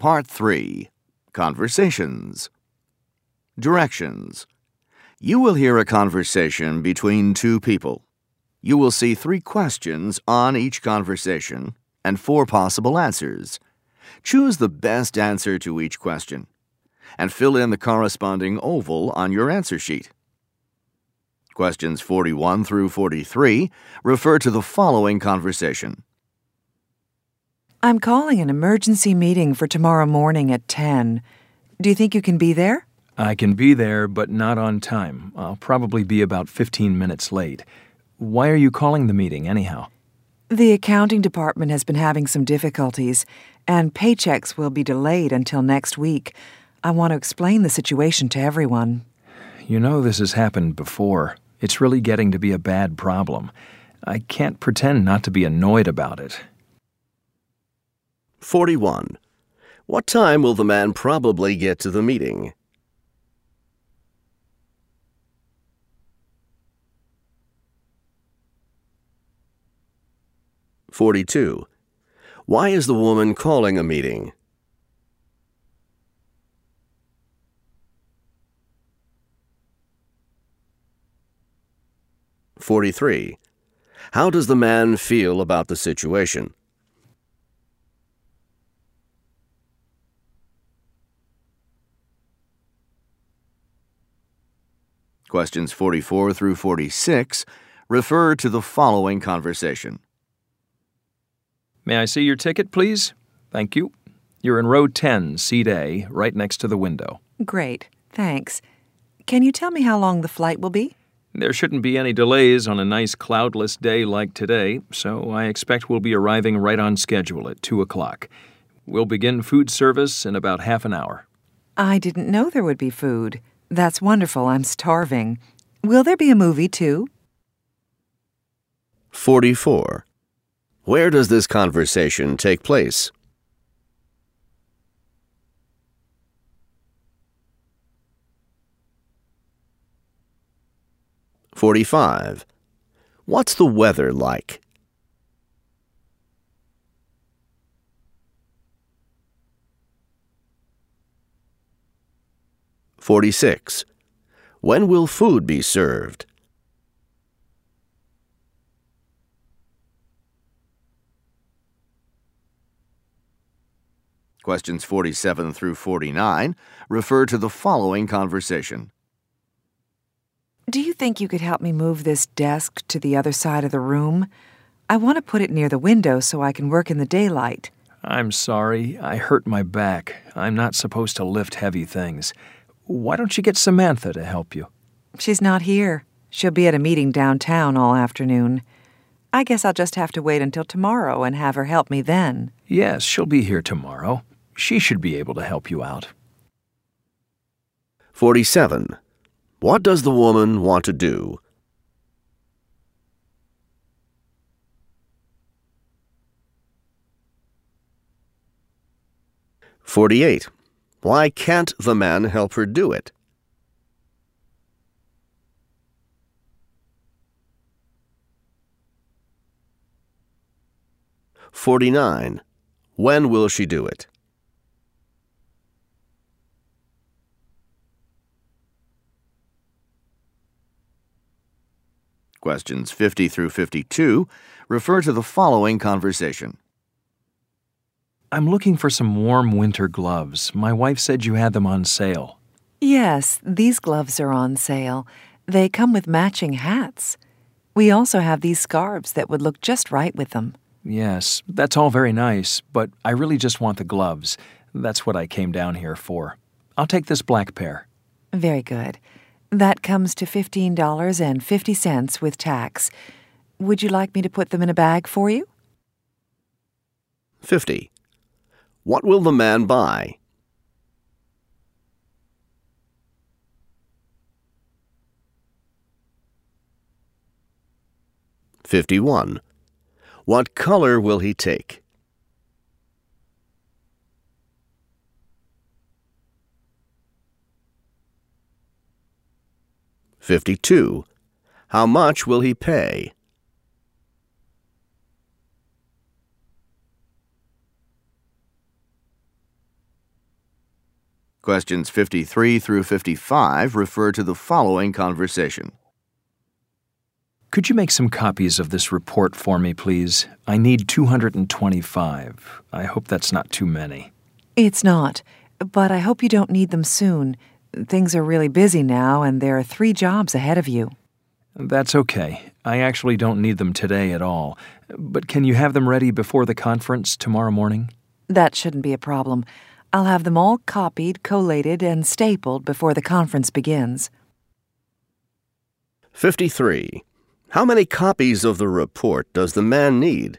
Part 3. Conversations. Directions. You will hear a conversation between two people. You will see 3 questions on each conversation and 4 possible answers. Choose the best answer to each question and fill in the corresponding oval on your answer sheet. Questions 41 through 43 refer to the following conversation. I'm calling an emergency meeting for tomorrow morning at 10. Do you think you can be there? I can be there, but not on time. I'll probably be about 15 minutes late. Why are you calling the meeting, anyhow? The accounting department has been having some difficulties, and paychecks will be delayed until next week. I want to explain the situation to everyone. You know this has happened before. It's really getting to be a bad problem. I can't pretend not to be annoyed about it. 41. What time will the man probably get to the meeting? (42) Why is the woman calling a meeting? (43) How does the man feel about the situation? Questions 44 through 46 refer to the following conversation. May I see your ticket, please? Thank you. You're in row 10, seat A, right next to the window. Great, thanks. Can you tell me how long the flight will be? There shouldn't be any delays on a nice cloudless day like today, so I expect we'll be arriving right on schedule at 2 o'clock. We'll begin food service in about half an hour. I didn't know there would be food. That's wonderful. I'm starving. Will there be a movie, too? 44. Where does this conversation take place? (45) What's the weather like? (46) When will food be served? Questions 47 through 49 refer to the following conversation. Do you think you could help me move this desk to the other side of the room? I want to put it near the window so I can work in the daylight. I'm sorry. I hurt my back. I'm not supposed to lift heavy things. Why don't you get Samantha to help you? She's not here. She'll be at a meeting downtown all afternoon. I guess I'll just have to wait until tomorrow and have her help me then. Yes, she'll be here tomorrow. She should be able to help you out. 47. What does the woman want to do? (48) Why can't the man help her do it? 49. When will she do it? Questions 50 through 52 refer to the following conversation. I'm looking for some warm winter gloves. My wife said you had them on sale. Yes, these gloves are on sale. They come with matching hats. We also have these scarves that would look just right with them. Yes, that's all very nice, but I really just want the gloves. That's what I came down here for. I'll take this black pair. Very good. That comes to $15.50 with tax. Would you like me to put them in a bag for you? 50. What will the man buy? (51) What color will he take? 52. How much will he pay? Questions 53 through 55 refer to the following conversation. Could you make some copies of this report for me, please? I need 225. I hope that's not too many. It's not, but I hope you don't need them soon. Things are really busy now, and there are 3 jobs ahead of you. That's okay. I actually don't need them today at all. But can you have them ready before the conference tomorrow morning? That shouldn't be a problem. I'll have them all copied, collated, and stapled before the conference begins. 53. How many copies of the report does the man need?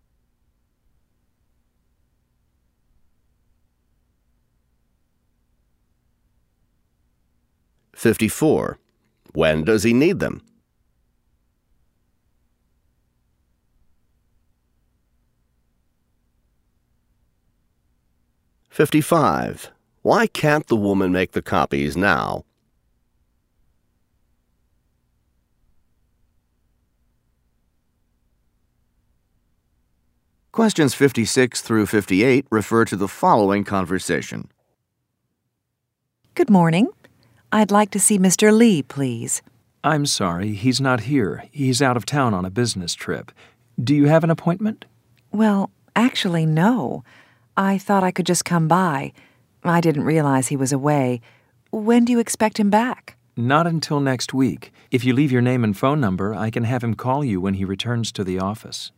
(54) When does he need them? 55. Why can't the woman make the copies now? Questions 56 through 58 refer to the following conversation. Good morning. I'd like to see Mr. Lee, please. I'm sorry, he's not here. He's out of town on a business trip. Do you have an appointment? Well, actually, no. I thought I could just come by. I didn't realize he was away. When do you expect him back? Not until next week. If you leave your name and phone number, I can have him call you when he returns to the office.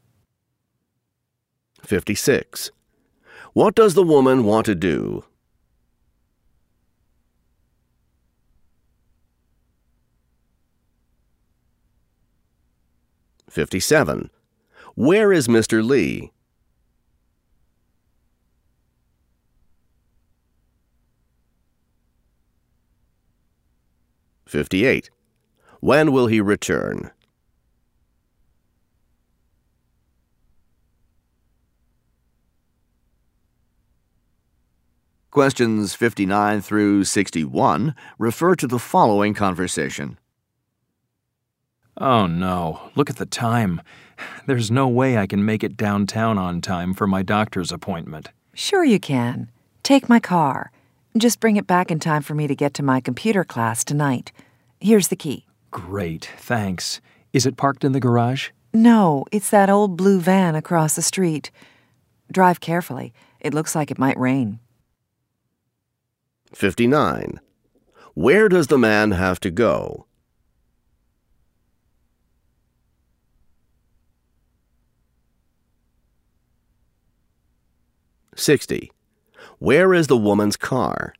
56. What does the woman want to do? (57) Where is Mr. Lee? (58) When will he return? Questions 59 through 61 refer to the following conversation. Oh no, look at the time. There's no way I can make it downtown on time for my doctor's appointment. Sure you can. Take my car. Just bring it back in time for me to get to my computer class tonight. Here's the key. Great, thanks. Is it parked in the garage? No, it's that old blue van across the street. Drive carefully. It looks like it might rain. 59. Where does the man have to go? (60) Where is the woman's car?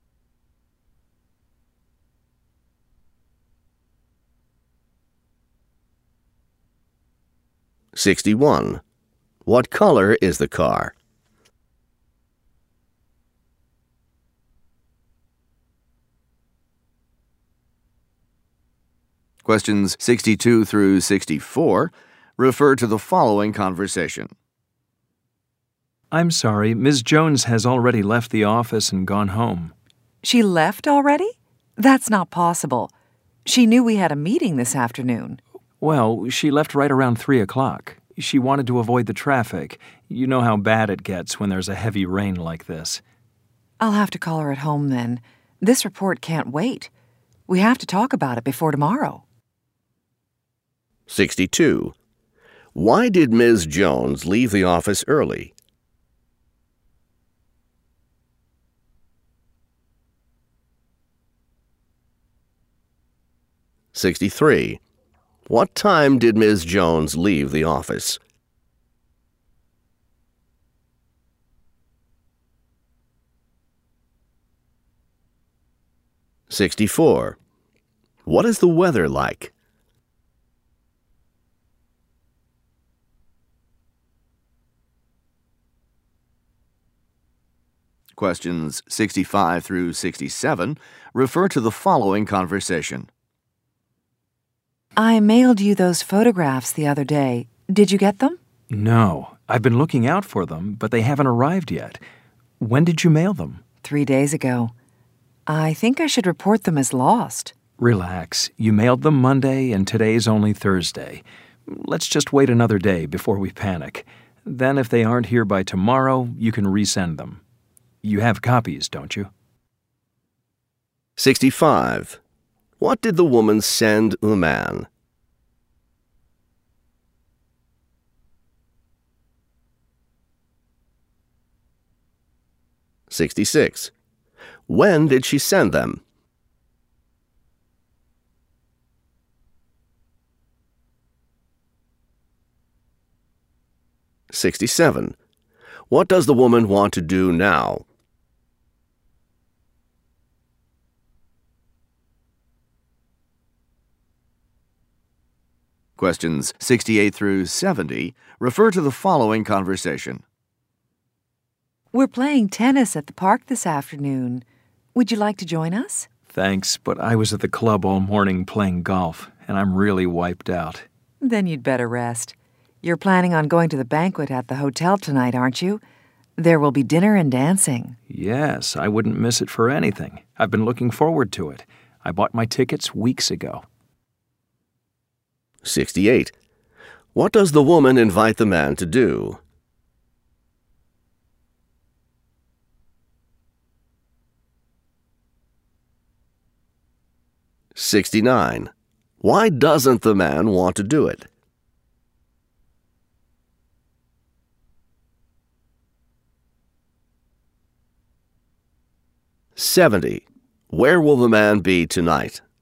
(61) What color is the car? Questions 62 through 64 refer to the following conversation. I'm sorry, Ms. Jones has already left the office and gone home. She left already? That's not possible. She knew we had a meeting this afternoon. Well, she left right around 3 o'clock. She wanted to avoid the traffic. You know how bad it gets when there's a heavy rain like this. I'll have to call her at home then. This report can't wait. We have to talk about it before tomorrow. 62. Why did Ms. Jones leave the office early? (63) What time did Ms. Jones leave the office? (64) What is the weather like? Questions 65 through 67 refer to the following conversation. I mailed you those photographs the other day. Did you get them? No, I've been looking out for them, but they haven't arrived yet. When did you mail them? 3 days ago. I think I should report them as lost. Relax. You mailed them Monday, and today's only Thursday. Let's just wait another day before we panic. Then if they aren't here by tomorrow, you can resend them. You have copies, don't you? 65. What did the woman send the man? 66. When did she send them? 67. What does the woman want to do now? 68 through 70 refer to the following conversation. We're playing tennis at the park this afternoon. Would you like to join us? Thanks, but I was at the club all morning playing golf, and I'm really wiped out. Then you'd better rest. You're planning on going to the banquet at the hotel tonight, aren't you? There will be dinner and dancing. Yes, I wouldn't miss it for anything. I've been looking forward to it. I bought my tickets weeks ago. 68. What does the woman invite the man to do? 69. Why doesn't the man want to do it? 70. Where will the man be tonight?